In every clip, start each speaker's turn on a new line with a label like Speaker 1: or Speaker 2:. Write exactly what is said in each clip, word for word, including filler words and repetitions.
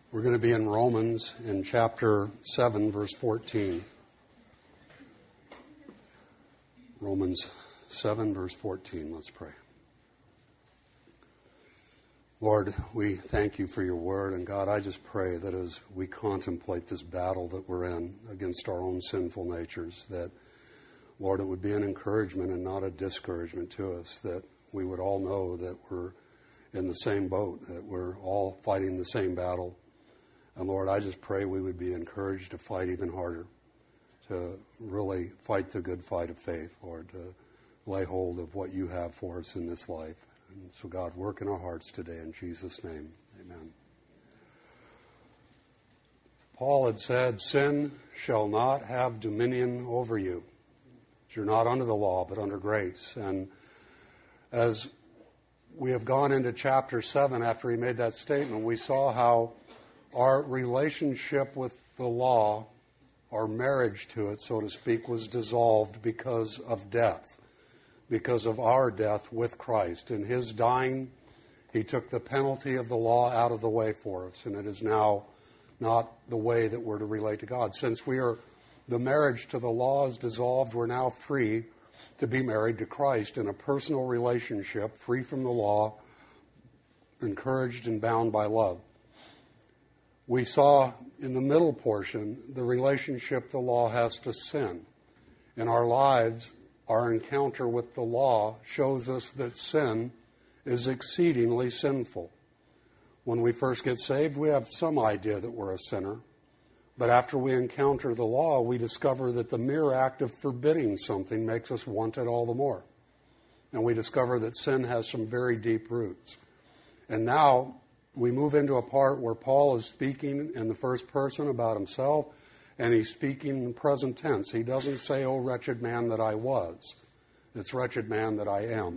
Speaker 1: We're going to be in Romans in chapter seven, verse fourteen. Romans seven, verse fourteen. Let's pray. Lord, we thank you for your word. And God, I just pray that as we contemplate this battle that we're in against our own sinful natures, that, Lord, it would be an encouragement and not a discouragement to us, that we would all know that we're in the same boat, that we're all fighting the same battle. And Lord, I just pray we would be encouraged to fight even harder, to really fight the good fight of faith, Lord, to lay hold of what you have for us in this life. And so, God, work in our hearts today in Jesus' name. Amen. Paul had said, sin shall not have dominion over you. You're not under the law, but under grace. And as we have gone into chapter seven after he made that statement, we saw how our relationship with the law, our marriage to it, so to speak, was dissolved because of death, because of our death with Christ. In his dying, he took the penalty of the law out of the way for us, and it is now not the way that we're to relate to God. Since we are, the marriage to the law is dissolved, we're now free to be married to Christ in a personal relationship, free from the law, encouraged and bound by love. We saw in the middle portion the relationship the law has to sin. In our lives, our encounter with the law shows us that sin is exceedingly sinful. When we first get saved, we have some idea that we're a sinner. But after we encounter the law, we discover that the mere act of forbidding something makes us want it all the more. And we discover that sin has some very deep roots. And now we move into a part where Paul is speaking in the first person about himself, and he's speaking in present tense. He doesn't say, "Oh, wretched man that I was." It's "wretched man that I am."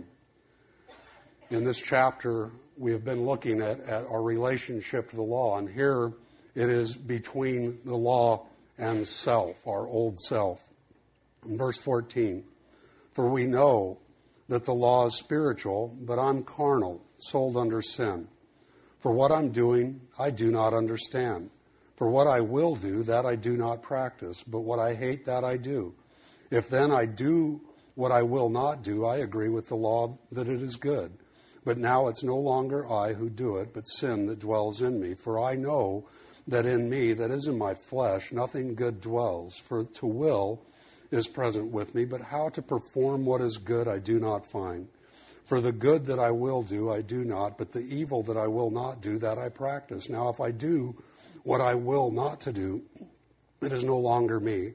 Speaker 1: In this chapter, we have been looking at, at our relationship to the law, and here it is between the law and self, our old self. In verse fourteen, "For we know that the law is spiritual, but I'm carnal, sold under sin. For what I'm doing, I do not understand. For what I will do, that I do not practice. But what I hate, that I do. If then I do what I will not do, I agree with the law that it is good. But now it's no longer I who do it, but sin that dwells in me. For I know that in me, that is in my flesh, nothing good dwells. For to will is present with me, but how to perform what is good I do not find. For the good that I will do, I do not, but the evil that I will not do, that I practice. Now if I do what I will not to do, it is no longer me,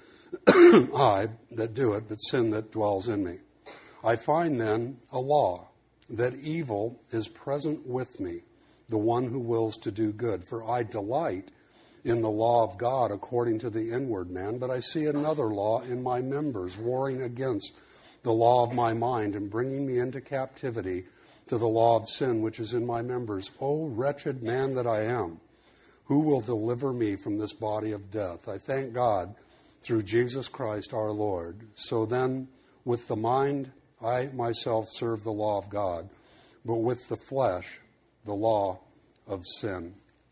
Speaker 1: I that do it, but sin that dwells in me. I find then a law, that evil is present with me, the one who wills to do good. For I delight in the law of God according to the inward man, but I see another law in my members, warring against the law of my mind and bringing me into captivity to the law of sin which is in my members. O wretched man that I am, who will deliver me from this body of death? I thank God through Jesus Christ our Lord. So then, with the mind, I myself serve the law of God, but with the flesh, the law of sin."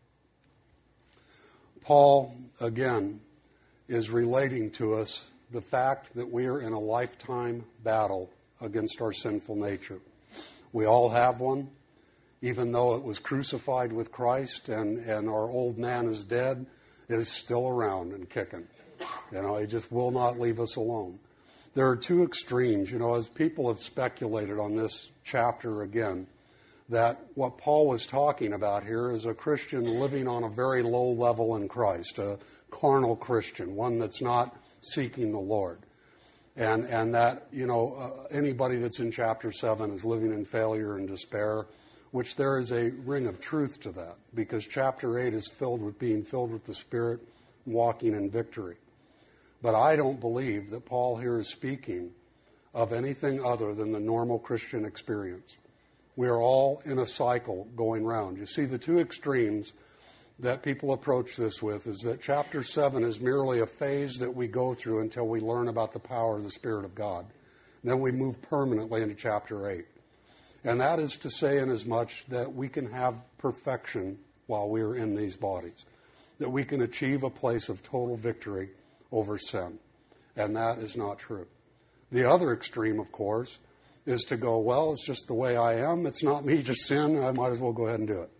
Speaker 1: Paul, again, is relating to us the fact that we are in a lifetime battle against our sinful nature. We all have one, even though it was crucified with Christ and, and our old man is dead, it is still around and kicking. You know, it just will not leave us alone. There are two extremes, you know, as people have speculated on this chapter again, that what Paul was talking about here is a Christian living on a very low level in Christ, a carnal Christian, one that's not seeking the Lord. And and that, you know, uh, anybody that's in chapter seven is living in failure and despair, which there is a ring of truth to that, because chapter eight is filled with being filled with the Spirit, walking in victory. But I don't believe that Paul here is speaking of anything other than the normal Christian experience. We are all in a cycle going round. You see, the two extremes that people approach this with is that chapter seven is merely a phase that we go through until we learn about the power of the Spirit of God. And then we move permanently into chapter eight. And that is to say inasmuch that we can have perfection while we are in these bodies, that we can achieve a place of total victory over sin. And that is not true. The other extreme, of course, is to go, well, it's just the way I am. It's not me, just sin. I might as well go ahead and do it.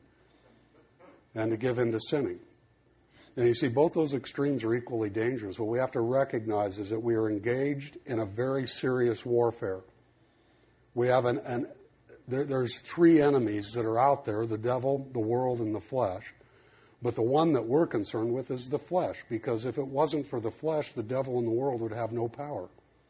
Speaker 1: And to give in to sinning. And you see, both those extremes are equally dangerous. What we have to recognize is that we are engaged in a very serious warfare. We have an, an there, there's three enemies that are out there, the devil, the world, and the flesh. But the one that we're concerned with is the flesh, because if it wasn't for the flesh, the devil and the world would have no power.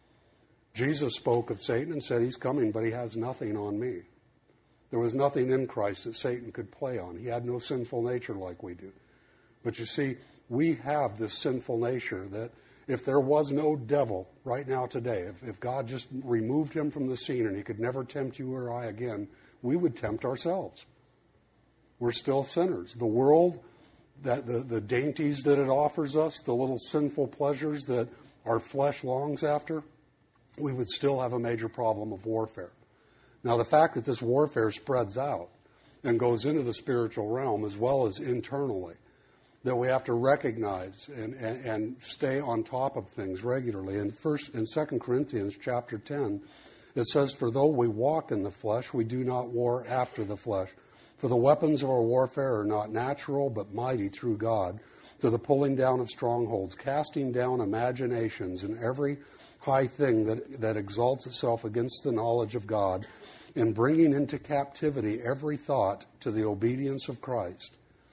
Speaker 1: Jesus spoke of Satan and said, he's coming, but he has nothing on me. There was nothing in Christ that Satan could play on. He had no sinful nature like we do. But you see, we have this sinful nature that if there was no devil right now today, if, if God just removed him from the scene and he could never tempt you or I again, we would tempt ourselves. We're still sinners. The world, that the, the dainties that it offers us, the little sinful pleasures that our flesh longs after, we would still have a major problem of warfare. Now, the fact that this warfare spreads out and goes into the spiritual realm as well as internally, that we have to recognize and, and, and stay on top of things regularly. In first, in Second Corinthians chapter ten, it says, "For though we walk in the flesh, we do not war after the flesh. For the weapons of our warfare are not natural, but mighty through God, to the pulling down of strongholds, casting down imaginations and every high thing that, that exalts itself against the knowledge of God, and bringing into captivity every thought to the obedience of Christ."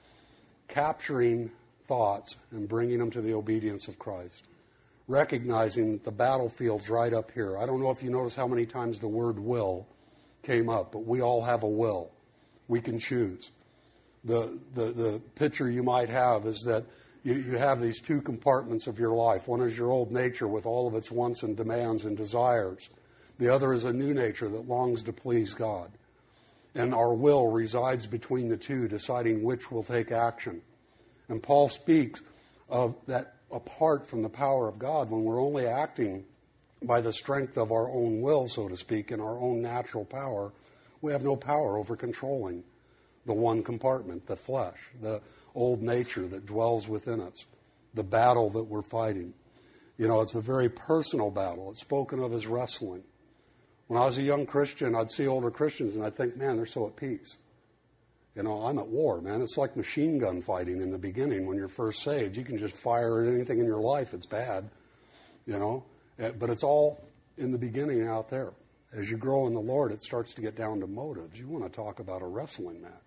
Speaker 1: Capturing thoughts and bringing them to the obedience of Christ. Recognizing that the battlefield's right up here. I don't know if you notice how many times the word will came up, but we all have a will. We can choose. The, the, the picture you might have is that you, you have these two compartments of your life. One is your old nature with all of its wants and demands and desires. The other is a new nature that longs to please God. And our will resides between the two, deciding which will take action. And Paul speaks of that apart from the power of God, when we're only acting by the strength of our own will, so to speak, and our own natural power, we have no power over controlling the one compartment, the flesh, the old nature that dwells within us, the battle that we're fighting. You know, it's a very personal battle. It's spoken of as wrestling. When I was a young Christian, I'd see older Christians and I'd think, man, they're so at peace. You know, I'm at war, man. It's like machine gun fighting in the beginning when you're first saved. You can just fire at anything in your life. It's bad, you know. But it's all in the beginning out there. As you grow in the Lord, it starts to get down to motives. You want to talk about a wrestling match.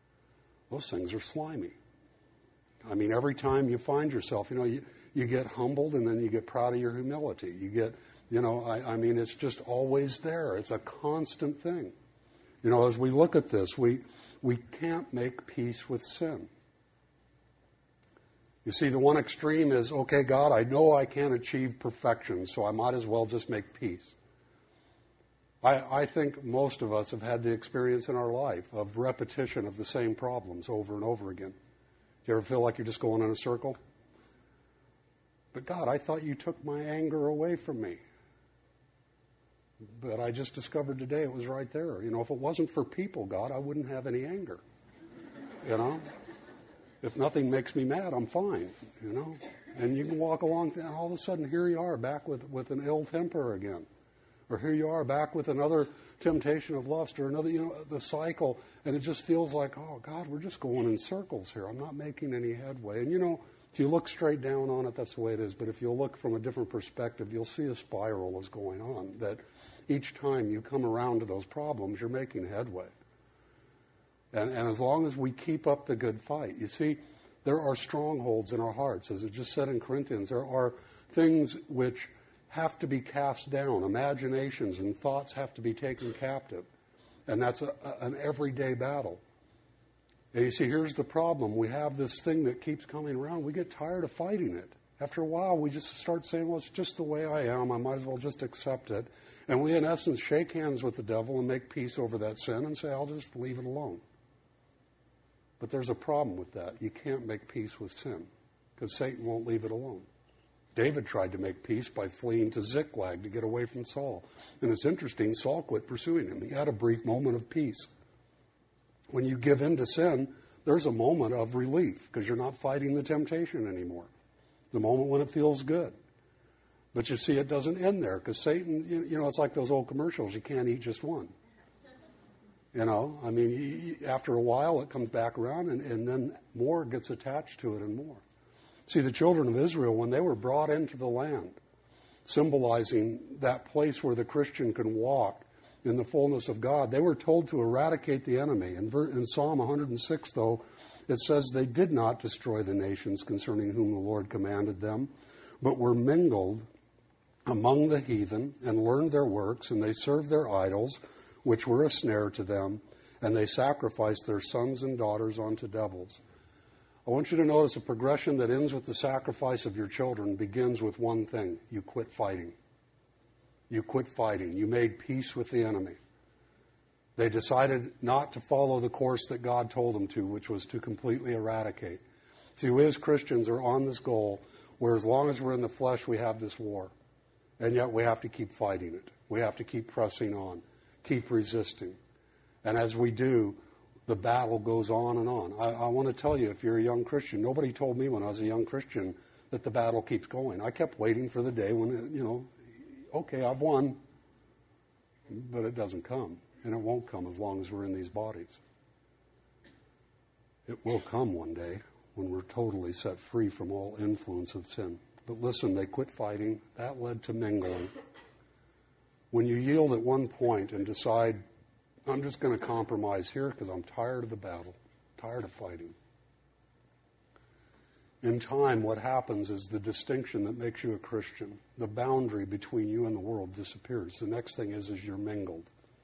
Speaker 1: Those things are slimy. I mean, every time you find yourself, you know, you, you get humbled and then you get proud of your humility. You get... You know, I, I mean, it's just always there. It's a constant thing. You know, as we look at this, we we can't make peace with sin. You see, the one extreme is, okay, God, I know I can't achieve perfection, so I might as well just make peace. I, I think most of us have had the experience in our life of repetition of the same problems over and over again. Do you ever feel like you're just going in a circle? But God, I thought you took my anger away from me. But I just discovered today it was right there. You know, if it wasn't for people, God, I wouldn't have any anger. You know? If nothing makes me mad, I'm fine. You know? And you can walk along, and all of a sudden, here you are back with, with an ill temper again. Or here you are back with another temptation of lust or another, you know, the cycle. And it just feels like, oh, God, we're just going in circles here. I'm not making any headway. And, you know, if you look straight down on it, that's the way it is. But if you'll look from a different perspective, you'll see a spiral is going on. That each time you come around to those problems, you're making headway. And, and as long as we keep up the good fight, you see, there are strongholds in our hearts. As it just said in Corinthians, there are things which have to be cast down. Imaginations and thoughts have to be taken captive. And that's a, a, an everyday battle. And you see, here's the problem. We have this thing that keeps coming around. We get tired of fighting it. After a while, we just start saying, well, it's just the way I am. I might as well just accept it. And we, in essence, shake hands with the devil and make peace over that sin and say, I'll just leave it alone. But there's a problem with that. You can't make peace with sin because Satan won't leave it alone. David tried to make peace by fleeing to Ziklag to get away from Saul. And it's interesting, Saul quit pursuing him. He had a brief moment of peace. When you give in to sin, there's a moment of relief because you're not fighting the temptation anymore. The moment when it feels good. But you see, it doesn't end there because Satan, you, you know, it's like those old commercials. You can't eat just one. You know, I mean, you, after a while, it comes back around and, and then more gets attached to it and more. See, the children of Israel, when they were brought into the land, symbolizing that place where the Christian can walk in the fullness of God, they were told to eradicate the enemy. In, in Psalm one hundred six, though, it says they did not destroy the nations concerning whom the Lord commanded them, but were mingled among the heathen and learned their works, and they served their idols, which were a snare to them, and they sacrificed their sons and daughters unto devils. I want you to notice a progression that ends with the sacrifice of your children begins with one thing. You quit fighting. You quit fighting. You made peace with the enemy. They decided not to follow the course that God told them to, which was to completely eradicate. See, we as Christians are on this goal where as long as we're in the flesh, we have this war. And yet we have to keep fighting it. We have to keep pressing on, keep resisting. And as we do, the battle goes on and on. I, I want to tell you, if you're a young Christian, nobody told me when I was a young Christian that the battle keeps going. I kept waiting for the day when, it, you know, okay, I've won, but it doesn't come. And it won't come as long as we're in these bodies. It will come one day when we're totally set free from all influence of sin. But listen, they quit fighting. That led to mingling. When you yield at one point and decide, I'm just going to compromise here because I'm tired of the battle, tired of fighting. In time, what happens is the distinction that makes you a Christian, the boundary between you and the world disappears. The next thing is, is you're mingled.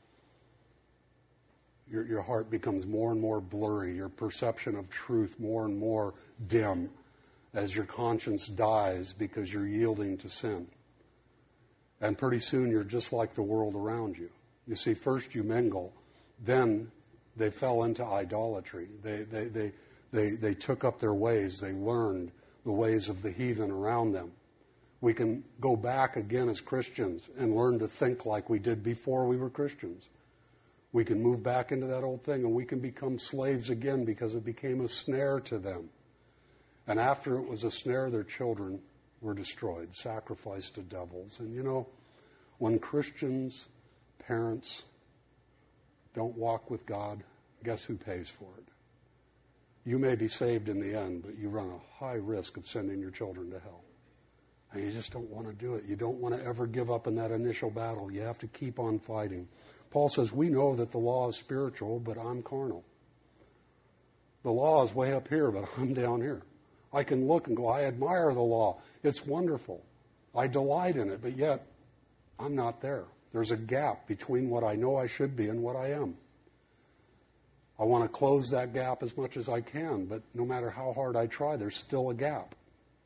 Speaker 1: Your, your heart becomes more and more blurry, your perception of truth more and more dim as your conscience dies because you're yielding to sin. And pretty soon you're just like the world around you. You see, first you mingle, then they fell into idolatry. They, they, they, they, they took up their ways. They learned the ways of the heathen around them. We can go back again as Christians and learn to think like we did before we were Christians. We can move back into that old thing and we can become slaves again because it became a snare to them. And after it was a snare, their children were destroyed, sacrificed to devils. And you know, when Christians, parents, don't walk with God, guess who pays for it? You may be saved in the end, but you run a high risk of sending your children to hell. And you just don't want to do it. You don't want to ever give up in that initial battle. You have to keep on fighting. Paul says, we know that the law is spiritual, but I'm carnal. The law is way up here, but I'm down here. I can look and go, I admire the law. It's wonderful. I delight in it, but yet I'm not there. There's a gap between what I know I should be and what I am. I want to close that gap as much as I can, but no matter how hard I try, there's still a gap.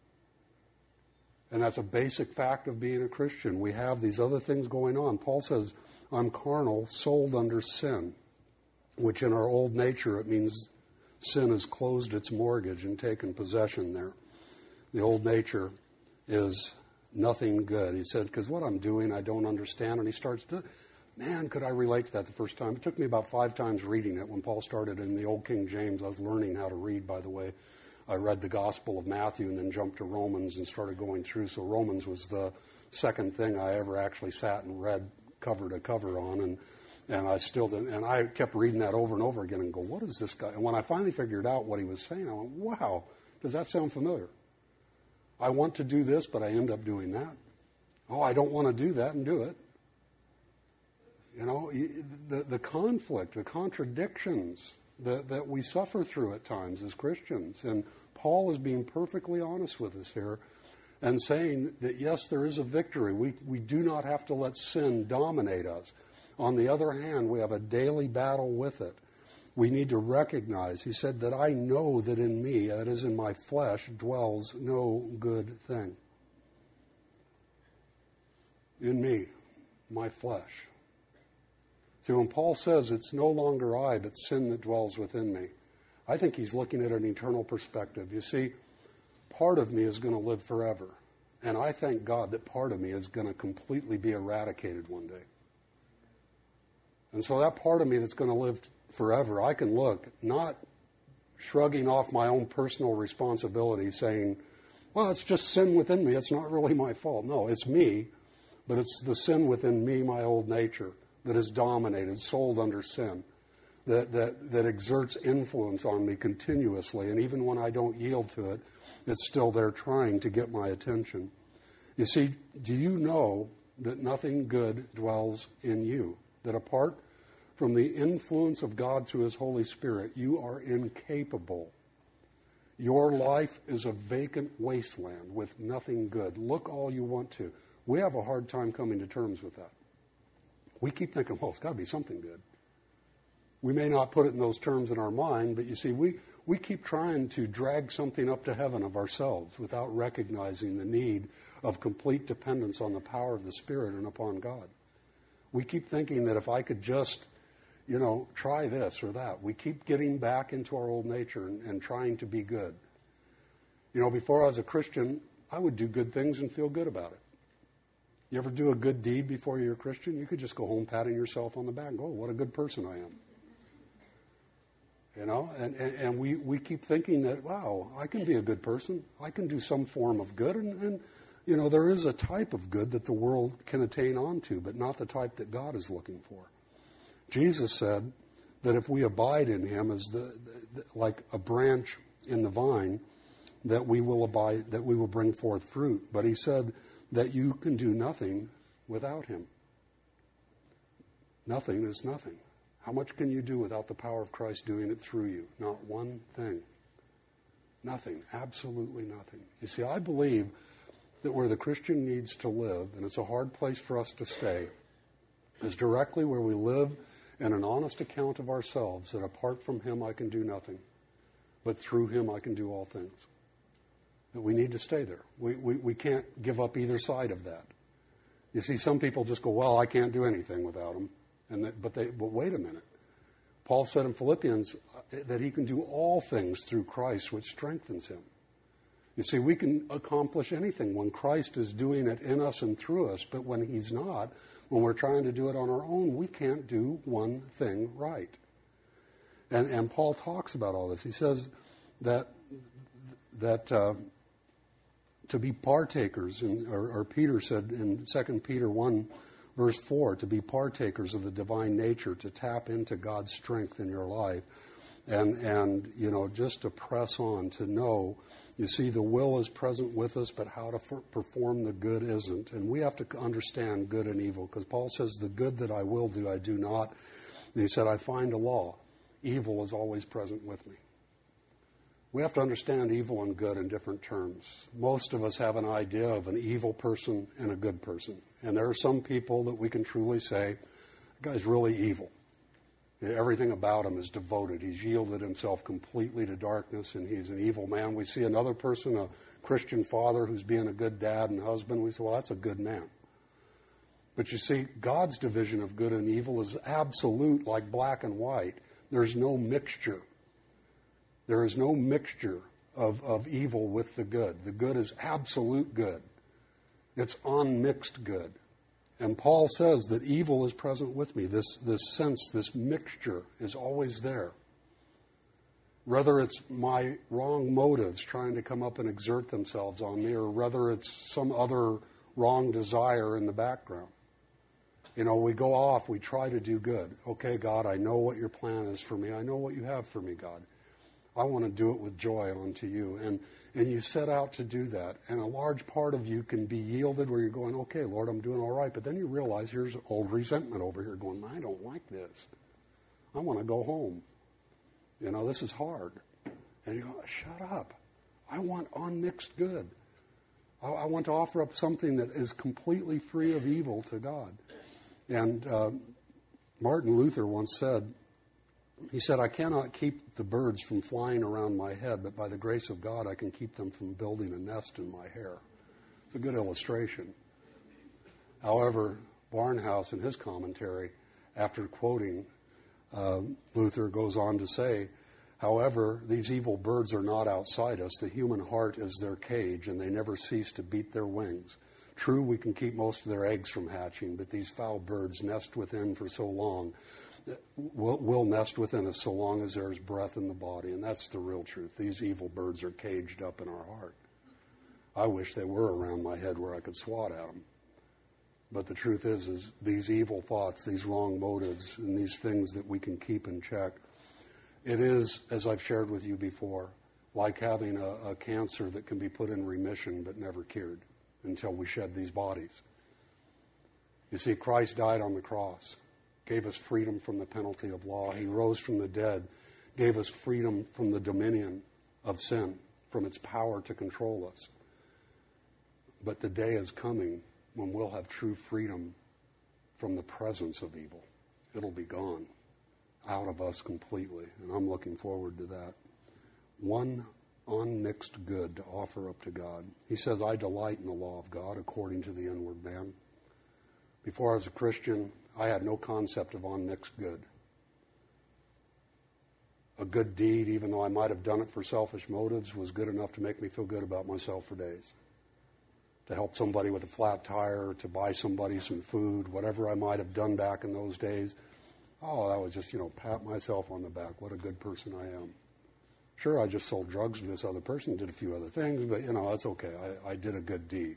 Speaker 1: And that's a basic fact of being a Christian. We have these other things going on. Paul says, I'm carnal, sold under sin, which in our old nature, it means sin has closed its mortgage and taken possession there. The old nature is nothing good. He said, because what I'm doing, I don't understand. And he starts to, man, could I relate to that the first time? It took me about five times reading it. When Paul started in the old King James, I was learning how to read, by the way. I read the Gospel of Matthew and then jumped to Romans and started going through. So Romans was the second thing I ever actually sat and read cover to cover on. And And I still didn't, and I kept reading that over and over again and go, what is this guy? And when I finally figured out what he was saying, I went, wow, does that sound familiar? I want to do this, but I end up doing that. Oh, I don't want to do that and do it. You know, the, the conflict, the contradictions that, that we suffer through at times as Christians. And Paul is being perfectly honest with us here and saying that, yes, there is a victory. We, we do not have to let sin dominate us. On the other hand, we have a daily battle with it. We need to recognize, he said, that I know that in me, that is in my flesh, dwells no good thing. In me, my flesh. So when Paul says it's no longer I, but sin that dwells within me, I think he's looking at an eternal perspective. You see, part of me is going to live forever. And I thank God that part of me is going to completely be eradicated one day. And so that part of me that's going to live forever, I can look not shrugging off my own personal responsibility, saying, well, it's just sin within me. It's not really my fault. No, it's me, but it's the sin within me, my old nature, that is dominated, sold under sin, that, that, that exerts influence on me continuously. And even when I don't yield to it, it's still there trying to get my attention. You see, do you know that nothing good dwells in you? That apart from the influence of God through His Holy Spirit, you are incapable. Your life is a vacant wasteland with nothing good. Look all you want to. We have a hard time coming to terms with that. We keep thinking, well, it's got to be something good. We may not put it in those terms in our mind, but you see, we, we keep trying to drag something up to heaven of ourselves without recognizing the need of complete dependence on the power of the Spirit and upon God. We keep thinking that if I could just, you know, try this or that. We keep getting back into our old nature and, and trying to be good. You know, before I was a Christian, I would do good things and feel good about it. You ever do a good deed before you're a Christian? You could just go home patting yourself on the back and go, oh, what a good person I am. You know, and, and, and we, we keep thinking that, wow, I can be a good person. I can do some form of good. And, and, you know, there is a type of good that the world can attain onto, but not the type that God is looking for. Jesus said that if we abide in Him as the, the like a branch in the vine, that we will abide, that we will bring forth fruit. But He said that you can do nothing without Him. Nothing is nothing. How much can you do without the power of Christ doing it through you? Not one thing. Nothing. Absolutely nothing. You see, I believe that where the Christian needs to live, and it's a hard place for us to stay, is directly where we live in an honest account of ourselves, that apart from Him I can do nothing, but through Him I can do all things. That we need to stay there. We, we, we can't give up either side of that. You see, some people just go, well, I can't do anything without Him. And that, but, they, but wait a minute. Paul said in Philippians that he can do all things through Christ, which strengthens him. You see, we can accomplish anything when Christ is doing it in us and through us, but when He's not, when we're trying to do it on our own, we can't do one thing right. And, and Paul talks about all this. He says that that uh, to be partakers, in, or, or Peter said in Second Peter one, verse four, to be partakers of the divine nature, to tap into God's strength in your life, and, and you know, just to press on, to know, you see, the will is present with us, but how to f- perform the good isn't. And we have to understand good and evil, because Paul says, the good that I will do, I do not. And he said, I find a law. Evil is always present with me. We have to understand evil and good in different terms. Most of us have an idea of an evil person and a good person. And there are some people that we can truly say, the guy's really evil. Everything about him is devoted. He's yielded himself completely to darkness, and he's an evil man. We see another person, a Christian father, who's being a good dad and husband. We say, well, that's a good man. But you see, God's division of good and evil is absolute, like black and white. There's no mixture. There is no mixture of, of evil with the good. The good is absolute good. It's unmixed good. And Paul says that evil is present with me. This, this sense, this mixture is always there. Whether it's my wrong motives trying to come up and exert themselves on me, or whether it's some other wrong desire in the background. You know, we go off, we try to do good. Okay, God, I know what your plan is for me. I know what you have for me, God. I want to do it with joy unto you. And and you set out to do that. And a large part of you can be yielded where you're going, okay, Lord, I'm doing all right. But then you realize here's old resentment over here going, I don't like this. I want to go home. You know, this is hard. And you go, shut up. I want unmixed good. I, I want to offer up something that is completely free of evil to God. And uh, Martin Luther once said, he said, I cannot keep the birds from flying around my head, but by the grace of God, I can keep them from building a nest in my hair. It's a good illustration. However, Barnhouse, in his commentary, after quoting uh, Luther, goes on to say, however, these evil birds are not outside us. The human heart is their cage, and they never cease to beat their wings. True, we can keep most of their eggs from hatching, but these foul birds nest within for so long will, will nest within us so long as there's breath in the body. And that's the real truth. These evil birds are caged up in our heart. I wish they were around my head where I could swat at them. But the truth is, is these evil thoughts, these wrong motives, and these things that we can keep in check, it is, as I've shared with you before, like having a, a cancer that can be put in remission but never cured until we shed these bodies. You see, Christ died on the cross, gave us freedom from the penalty of law. He rose from the dead, gave us freedom from the dominion of sin, from its power to control us. But the day is coming when we'll have true freedom from the presence of evil. It'll be gone out of us completely, and I'm looking forward to that. One unmixed good to offer up to God. He says, I delight in the law of God according to the inward man. Before I was a Christian, I had no concept of unmixed good. A good deed, even though I might have done it for selfish motives, was good enough to make me feel good about myself for days. To help somebody with a flat tire, to buy somebody some food, whatever I might have done back in those days. Oh, that was just, you know, pat myself on the back. What a good person I am. Sure, I just sold drugs to this other person, did a few other things, but, you know, that's okay. I, I did a good deed.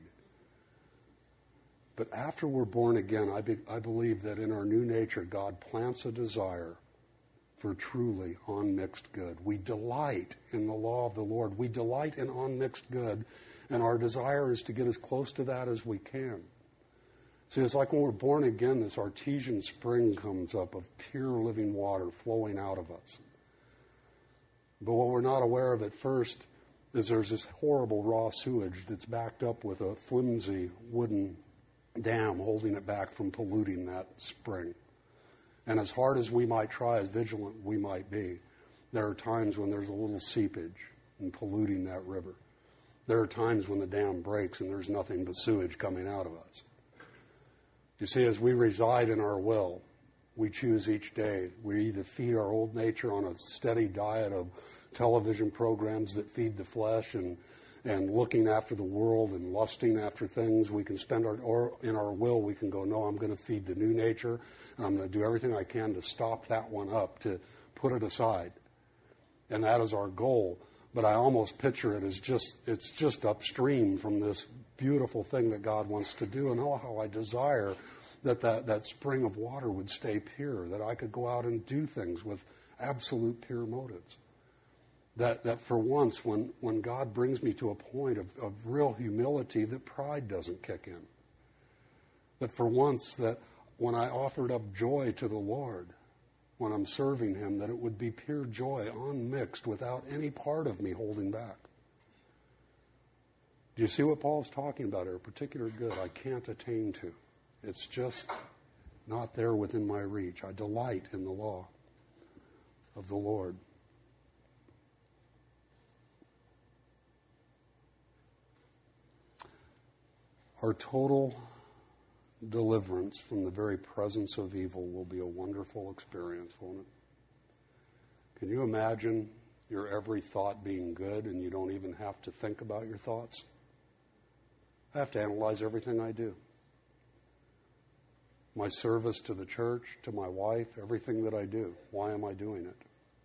Speaker 1: But after we're born again, I, be, I believe that in our new nature, God plants a desire for truly unmixed good. We delight in the law of the Lord. We delight in unmixed good. And our desire is to get as close to that as we can. See, it's like when we're born again, this artesian spring comes up of pure living water flowing out of us. But what we're not aware of at first is there's this horrible raw sewage that's backed up with a flimsy wooden dam holding it back from polluting that spring. And as hard as we might try, as vigilant we might be, there are times when there's a little seepage in polluting that river. There are times when the dam breaks and there's nothing but sewage coming out of us. You see, as we reside in our will, we choose each day. We either feed our old nature on a steady diet of television programs that feed the flesh and, and looking after the world and lusting after things. We can spend our, or in our will, we can go, no, I'm going to feed the new nature, and I'm going to do everything I can to stop that one up, to put it aside. And that is our goal. But I almost picture it as just, it's just upstream from this beautiful thing that God wants to do. And oh, how I desire that, that that spring of water would stay pure, that I could go out and do things with absolute pure motives. That that for once, when, when God brings me to a point of, of real humility, that pride doesn't kick in. That for once, that when I offered up joy to the Lord, when I'm serving Him, that it would be pure joy, unmixed, without any part of me holding back. Do you see what Paul's talking about here? A particular good I can't attain to. It's just not there within my reach. I delight in the law of the Lord. Our total deliverance from the very presence of evil will be a wonderful experience, won't it? Can you imagine your every thought being good and you don't even have to think about your thoughts? I have to analyze everything I do. My service to the church, to my wife, everything that I do. Why am I doing it?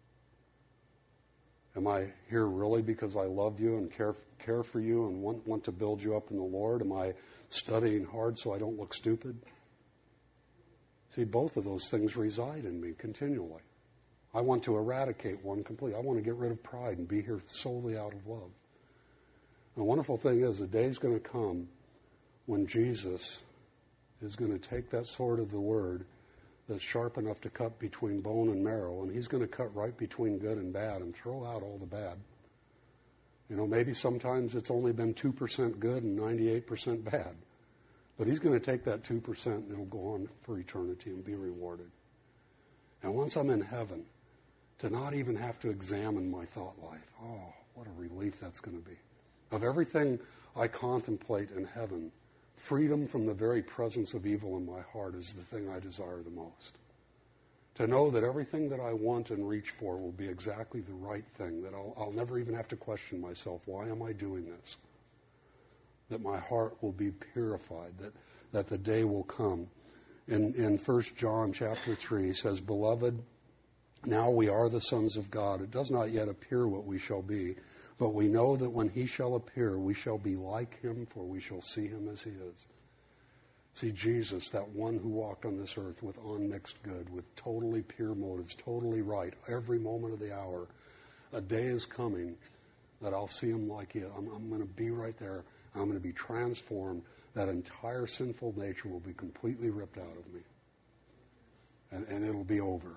Speaker 1: Am I here really because I love you and care care for you and want, want to build you up in the Lord? Am I studying hard so I don't look stupid? See, both of those things reside in me continually. I want to eradicate one completely. I want to get rid of pride and be here solely out of love. The wonderful thing is the day's going to come when Jesus is going to take that sword of the Word that's sharp enough to cut between bone and marrow, and He's going to cut right between good and bad and throw out all the bad. You know, maybe sometimes it's only been two percent good and ninety-eight percent bad. But He's going to take that two percent and it'll go on for eternity and be rewarded. And once I'm in heaven, to not even have to examine my thought life, oh, what a relief that's going to be. Of everything I contemplate in heaven, freedom from the very presence of evil in my heart is the thing I desire the most. To know that everything that I want and reach for will be exactly the right thing, that I'll, I'll never even have to question myself, why am I doing this? That my heart will be purified, that, that the day will come In, in First John chapter three, he says, Beloved, now we are the sons of God. It does not yet appear what we shall be, but we know that when he shall appear, we shall be like him, for we shall see him as he is. See, Jesus, that one who walked on this earth with unmixed good, with totally pure motives, totally right, every moment of the hour. A day is coming that I'll see him like you. I'm, I'm going to be right there. I'm going to be transformed. That entire sinful nature will be completely ripped out of me. And, and it'll be over.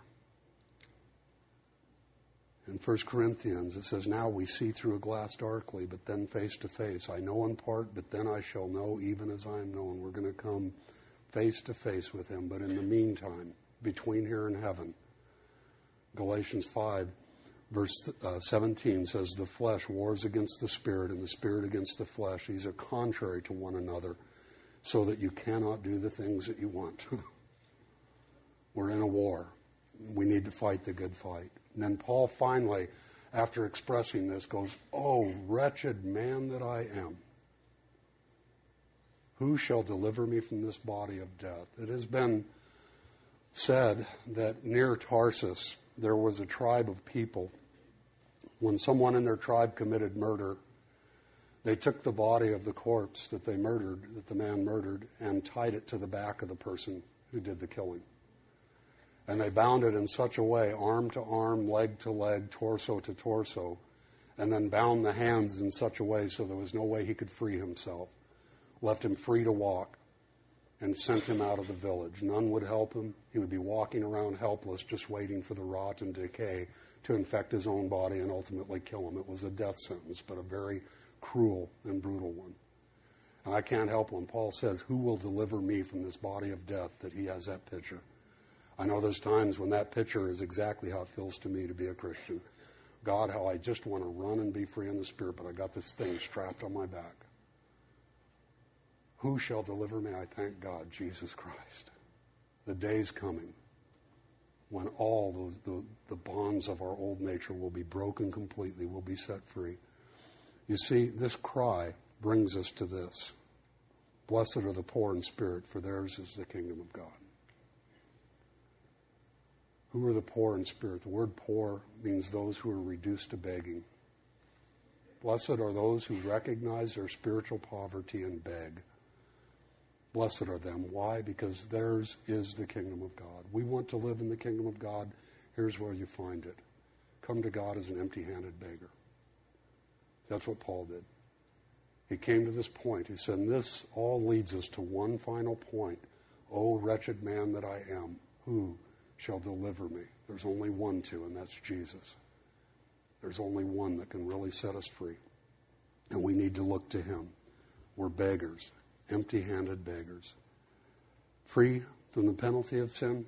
Speaker 1: In First Corinthians, it says, Now we see through a glass darkly, but then face to face. I know in part, but then I shall know even as I am known. We're going to come face to face with him. But in the meantime, between here and heaven, Galatians five, verse uh, seventeen says, The flesh wars against the spirit, and the spirit against the flesh. These are contrary to one another, so that you cannot do the things that you want. We're in a war. We need to fight the good fight. And then Paul finally, after expressing this, goes, Oh, wretched man that I am, who shall deliver me from this body of death? It has been said that near Tarsus there was a tribe of people. When someone in their tribe committed murder, they took the body of the corpse that they murdered, that the man murdered, and tied it to the back of the person who did the killing. And they bound it in such a way, arm to arm, leg to leg, torso to torso, and then bound the hands in such a way so there was no way he could free himself. Left him free to walk and sent him out of the village. None would help him. He would be walking around helpless, just waiting for the rot and decay to infect his own body and ultimately kill him. It was a death sentence, but a very cruel and brutal one. And I can't help when Paul says, Who will deliver me from this body of death, that he has that picture. I know there's times when that picture is exactly how it feels to me to be a Christian. God, how I just want to run and be free in the Spirit, but I got this thing strapped on my back. Who shall deliver me? I thank God, Jesus Christ. The day's coming when all those, the, the bonds of our old nature will be broken completely, will be set free. You see, this cry brings us to this. Blessed are the poor in spirit, for theirs is the kingdom of God. Who are the poor in spirit? The word poor means those who are reduced to begging. Blessed are those who recognize their spiritual poverty and beg. Blessed are them. Why? Because theirs is the kingdom of God. We want to live in the kingdom of God. Here's where you find it. Come to God as an empty-handed beggar. That's what Paul did. He came to this point. He said, and this all leads us to one final point. O wretched man that I am, who shall deliver me? There's only one to, and that's Jesus. There's only one that can really set us free. And we need to look to him. We're beggars, empty-handed beggars. Free from the penalty of sin.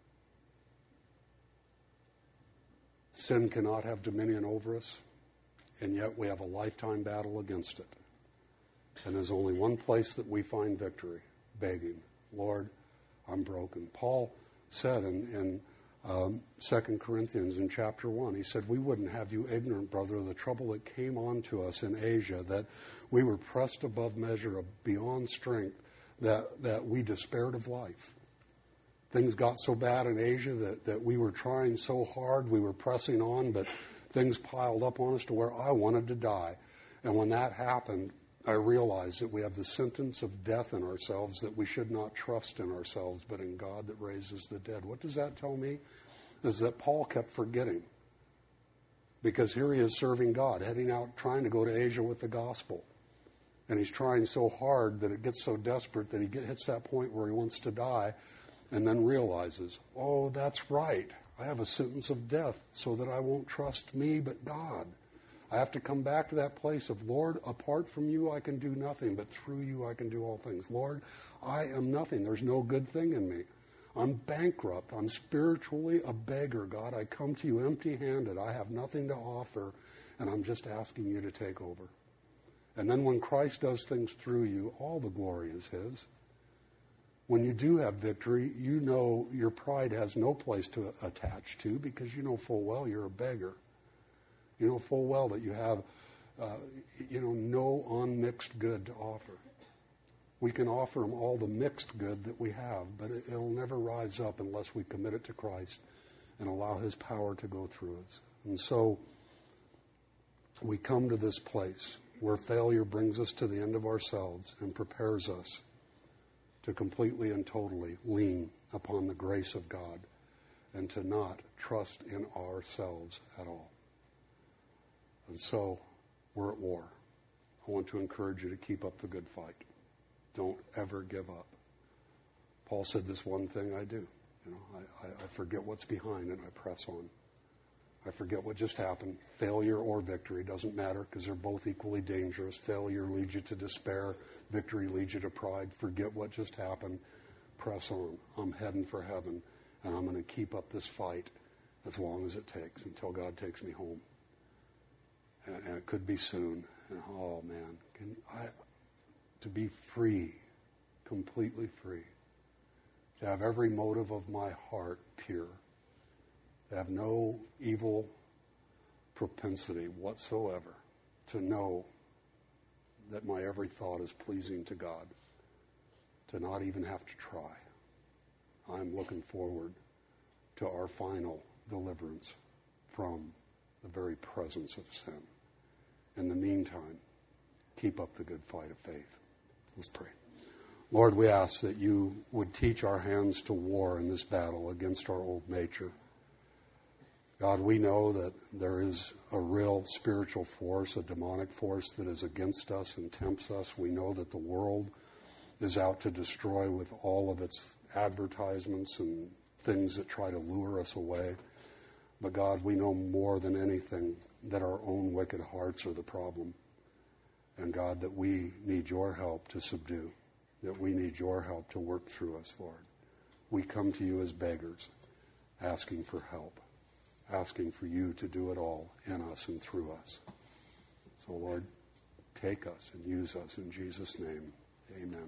Speaker 1: Sin cannot have dominion over us, and yet we have a lifetime battle against it. And there's only one place that we find victory, begging. Lord, I'm broken. Paul said in, in um, Second Corinthians in chapter one, he said, we wouldn't have you ignorant, brother, of the trouble that came on to us in Asia, that we were pressed above measure, beyond strength, that, that we despaired of life. Things got so bad in Asia that, that we were trying so hard, we were pressing on, but things piled up on us to where I wanted to die. And when that happened, I realized that we have the sentence of death in ourselves, that we should not trust in ourselves, but in God that raises the dead. What does that tell me? Is that Paul kept forgetting. Because here he is serving God, heading out, trying to go to Asia with the gospel. And he's trying so hard that it gets so desperate that he get, hits that point where he wants to die, and then realizes, oh, that's right. I have a sentence of death so that I won't trust me but God. I have to come back to that place of, Lord, apart from you I can do nothing, but through you I can do all things. Lord, I am nothing. There's no good thing in me. I'm bankrupt. I'm spiritually a beggar, God. I come to you empty-handed. I have nothing to offer, and I'm just asking you to take over. And then when Christ does things through you, all the glory is his. When you do have victory, you know your pride has no place to attach to, because you know full well you're a beggar. You know full well that you have, uh, you know, no unmixed good to offer. We can offer him all the mixed good that we have, but it, it'll never rise up unless we commit it to Christ and allow his power to go through us. And so we come to this place where failure brings us to the end of ourselves and prepares us to completely and totally lean upon the grace of God and to not trust in ourselves at all. And so we're at war. I want to encourage you to keep up the good fight. Don't ever give up. Paul said, this one thing I do. You know, I, I, I forget what's behind and I press on. I forget what just happened. Failure or victory doesn't matter because they're both equally dangerous. Failure leads you to despair. Victory leads you to pride. Forget what just happened. Press on. I'm heading for heaven, and I'm going to keep up this fight as long as it takes until God takes me home. And, and it could be soon. And oh man, can I to be free, completely free, to have every motive of my heart pure, to have no evil propensity whatsoever, to know that my every thought is pleasing to God, to not even have to try. I'm looking forward to our final deliverance from the very presence of sin. In the meantime, keep up the good fight of faith. Let's pray. Lord, we ask that you would teach our hands to war in this battle against our old nature. God, we know that there is a real spiritual force, a demonic force that is against us and tempts us. We know that the world is out to destroy with all of its advertisements and things that try to lure us away. But God, we know more than anything that our own wicked hearts are the problem. And God, that we need your help to subdue, that we need your help to work through us, Lord. We come to you as beggars, asking for help, asking for you to do it all in us and through us. So, Lord, take us and use us in Jesus' name. Amen.